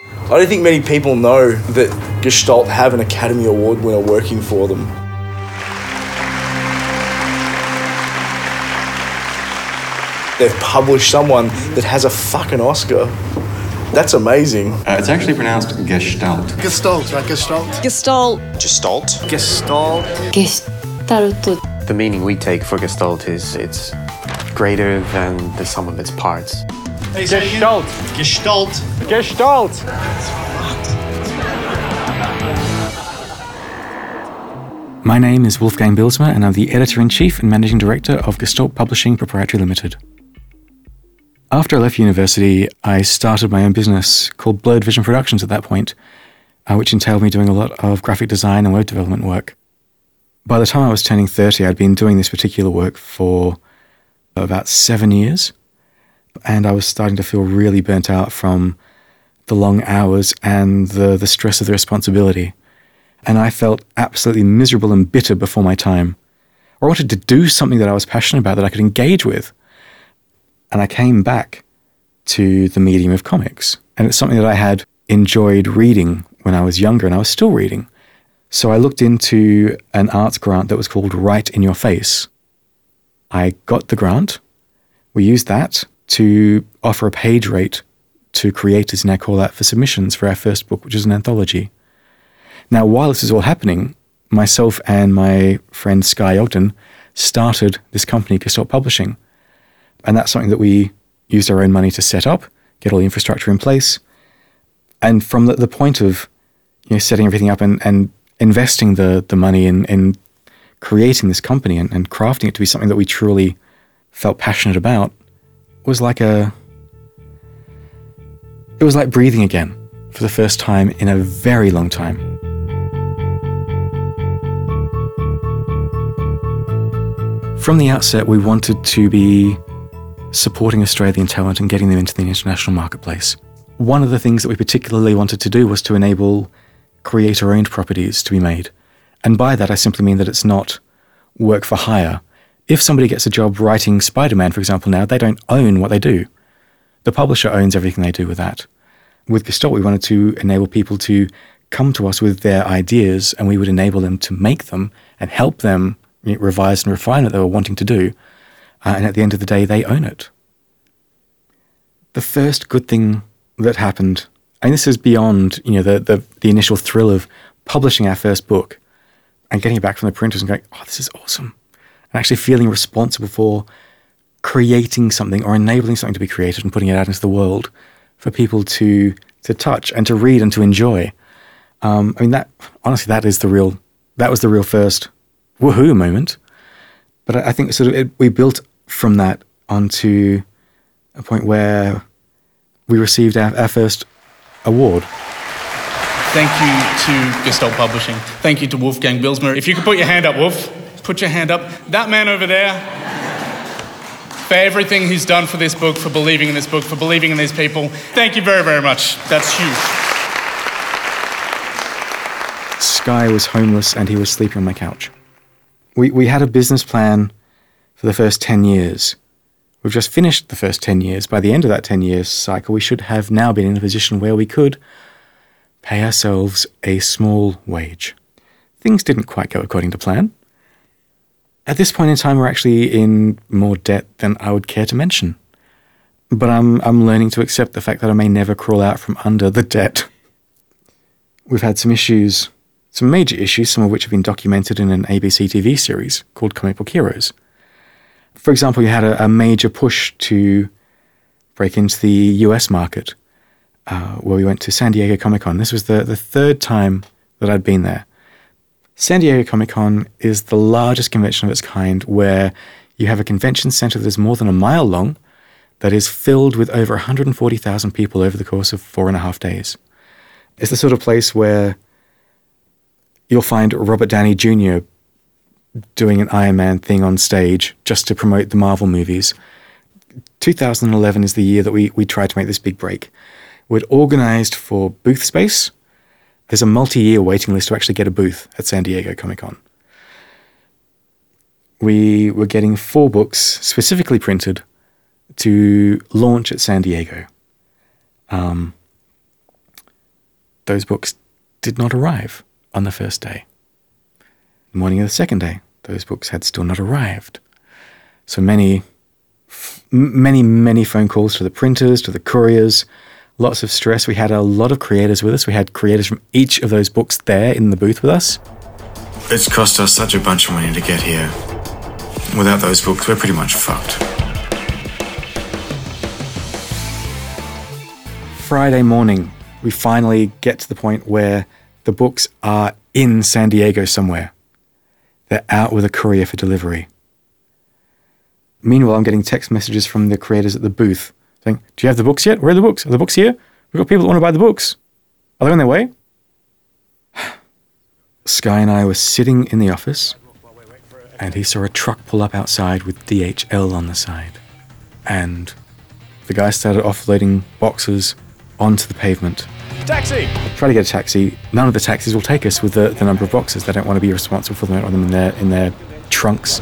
I don't think many people know that Gestalt have an Academy Award winner working for them. They've published someone that has a fucking Oscar. That's amazing. It's actually pronounced Gestalt. Gestalt, right? Gestalt. Gestalt. Gestalt. Gestalt. Gestalt. The meaning we take for Gestalt is it's greater than the sum of its parts. Hey, Gestalt. Gestalt. Gestalt. My name is Wolfgang Bilsma, and I'm the Editor-in-Chief and Managing Director of Gestalt Publishing Proprietary Limited. After I left university, I started my own business called Blurred Vision Productions at that point, which entailed me doing a lot of graphic design and web development work. By the time I was turning 30, I'd been doing this particular work for about 7 years, and I was starting to feel really burnt out from the long hours and the stress of the responsibility. And I felt absolutely miserable and bitter before my time. I wanted to do something that I was passionate about, that I could engage with. And I came back to the medium of comics. And it's something that I had enjoyed reading when I was younger, and I was still reading. So I looked into an arts grant that was called Write in Your Face. I got the grant. We used that to offer a page rate to creators in our call out for submissions for our first book, which is an anthology. Now, while this is all happening, myself and my friend Skye Ogden started this company, Gestalt Publishing. And that's something that we used our own money to set up, get all the infrastructure in place. And from the point of setting everything up and investing the money in creating this company and crafting it to be something that we truly felt passionate about, was like breathing again for the first time in a very long time. From the outset, we wanted to be supporting Australian talent and getting them into the international marketplace. One of the things that we particularly wanted to do was to enable creator-owned properties to be made. And by that, I simply mean that it's not work for hire. If somebody gets a job writing Spider-Man, for example, now, they don't own what they do. The publisher owns everything they do with that. With Gestalt, we wanted to enable people to come to us with their ideas, and we would enable them to make them and help them revise and refine what they were wanting to do. And at the end of the day, they own it. The first good thing that happened, and this is beyond the initial thrill of publishing our first book and getting it back from the printers and going, oh, this is awesome. And actually feeling responsible for creating something or enabling something to be created and putting it out into the world for people to touch and to read and to enjoy. That was the real first woohoo moment. But I think we built from that onto a point where we received our first award. Thank you to Gestalt Publishing. Thank you to Wolfgang Bilsma. If you could put your hand up, Wolf. Put your hand up. That man over there, for everything he's done for this book, for believing in this book, for believing in these people. Thank you very, very much. That's huge. Skye was homeless and he was sleeping on my couch. We had a business plan for the first 10 years. We've just finished the first 10 years. By the end of that 10-year cycle, we should have now been in a position where we could pay ourselves a small wage. Things didn't quite go according to plan. At this point in time, we're actually in more debt than I would care to mention. But I'm learning to accept the fact that I may never crawl out from under the debt. We've had some issues, some major issues, some of which have been documented in an ABC TV series called Comic Book Heroes. For example, you had a major push to break into the US market, where we went to San Diego Comic-Con. This was the third time that I'd been there. San Diego Comic-Con is the largest convention of its kind, where you have a convention center that is more than a mile long, that is filled with over 140,000 people over the course of 4.5 days. It's the sort of place where you'll find Robert Downey Jr. doing an Iron Man thing on stage just to promote the Marvel movies. 2011 is the year that we tried to make this big break. We'd organized for booth space. There's a multi-year waiting list to actually get a booth at San Diego Comic-Con. We were getting 4 books specifically printed to launch at San Diego. those books did not arrive on the first day. The morning of the second day, those books had still not arrived. So many phone calls to the printers, to the couriers, lots of stress. We had a lot of creators with us. We had creators from each of those books there in the booth with us. It's cost us such a bunch of money to get here. Without those books, we're pretty much fucked. Friday morning, we finally get to the point where the books are in San Diego somewhere. They're out with a courier for delivery. Meanwhile, I'm getting text messages from the creators at the booth saying, "Do you have the books yet? Where are the books? Are the books here? We've got people that want to buy the books. Are they on their way?" Sky and I were sitting in the office, and he saw a truck pull up outside with DHL on the side. And the guy started offloading boxes onto the pavement. Taxi! Try to get a taxi. None of the taxis will take us with the number of boxes. They don't want to be responsible for them in their trunks.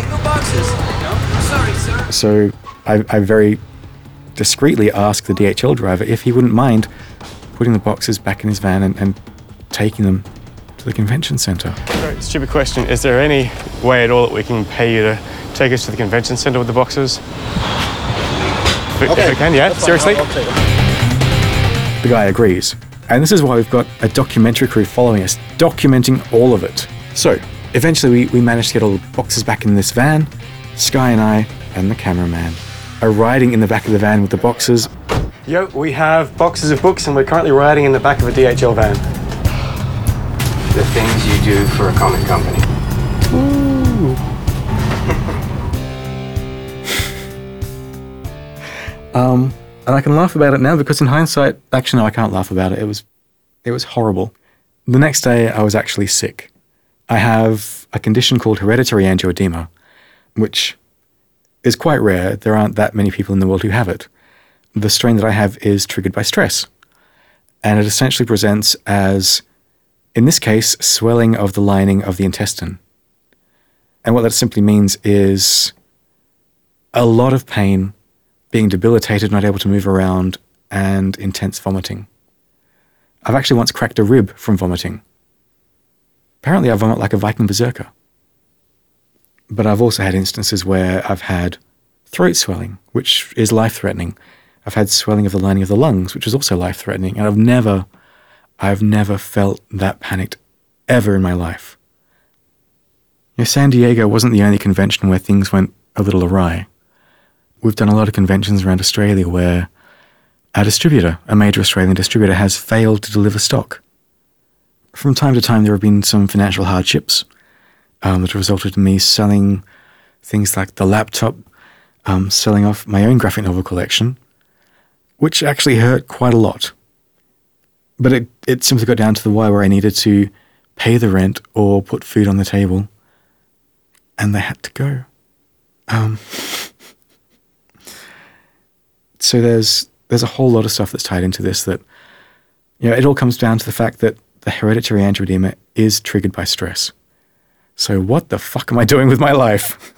So I very discreetly asked the DHL driver if he wouldn't mind putting the boxes back in his van and taking them to the convention centre. Sorry, stupid question. Is there any way at all that we can pay you to take us to the convention centre with the boxes? If we can, yeah? Seriously? The guy agrees. And this is why we've got a documentary crew following us, documenting all of it. So, eventually we managed to get all the boxes back in this van. Sky and I, and the cameraman, are riding in the back of the van with the boxes. Yo, we have boxes of books and we're currently riding in the back of a DHL van. The things you do for a comic company. And I can laugh about it now because in hindsight, actually no, I can't laugh about it. It was horrible. The next day I was actually sick. I have a condition called hereditary angioedema, which is quite rare. There aren't that many people in the world who have it. The strain that I have is triggered by stress. And it essentially presents as, in this case, swelling of the lining of the intestine. And what that simply means is a lot of pain, being debilitated, not able to move around, and intense vomiting. I've actually once cracked a rib from vomiting. Apparently I vomit like a Viking berserker. But I've also had instances where I've had throat swelling, which is life-threatening. I've had swelling of the lining of the lungs, which is also life-threatening. And I've never felt that panicked ever in my life. You know, San Diego wasn't the only convention where things went a little awry. We've done a lot of conventions around Australia where our distributor, a major Australian distributor, has failed to deliver stock. From time to time, there have been some financial hardships that have resulted in me selling things like the laptop, selling off my own graphic novel collection, which actually hurt quite a lot. But it simply got down to the wire where I needed to pay the rent or put food on the table, and they had to go. So there's a whole lot of stuff that's tied into this that, you know, it all comes down to the fact that the hereditary angioedema is triggered by stress. So what the fuck am I doing with my life?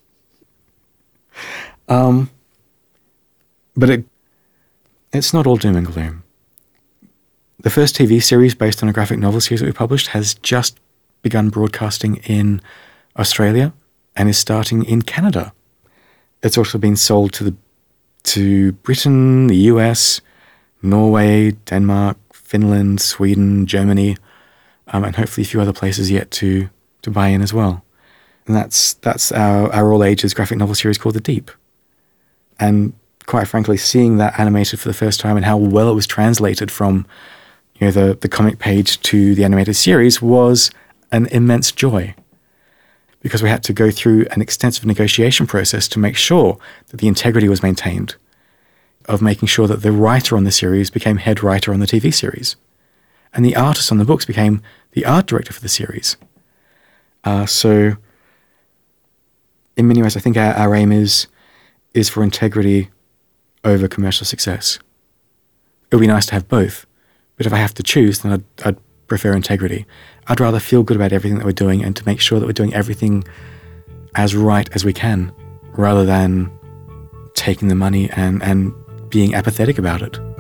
But it's not all doom and gloom. The first TV series based on a graphic novel series that we published has just begun broadcasting in Australia and is starting in Canada. It's also been sold to Britain, the US, Norway, Denmark, Finland, Sweden, Germany, and hopefully a few other places yet to buy in as well. And that's our all ages graphic novel series called The Deep. And quite frankly, seeing that animated for the first time and how well it was translated from, you know, the comic page to the animated series was an immense joy. Because we had to go through an extensive negotiation process to make sure that the integrity was maintained, of making sure that the writer on the series became head writer on the TV series, and the artist on the books became the art director for the series. So, in many ways, I think our aim is for integrity over commercial success. It would be nice to have both, but if I have to choose, then I'd prefer integrity. I'd rather feel good about everything that we're doing and to make sure that we're doing everything as right as we can, rather than taking the money and being apathetic about it.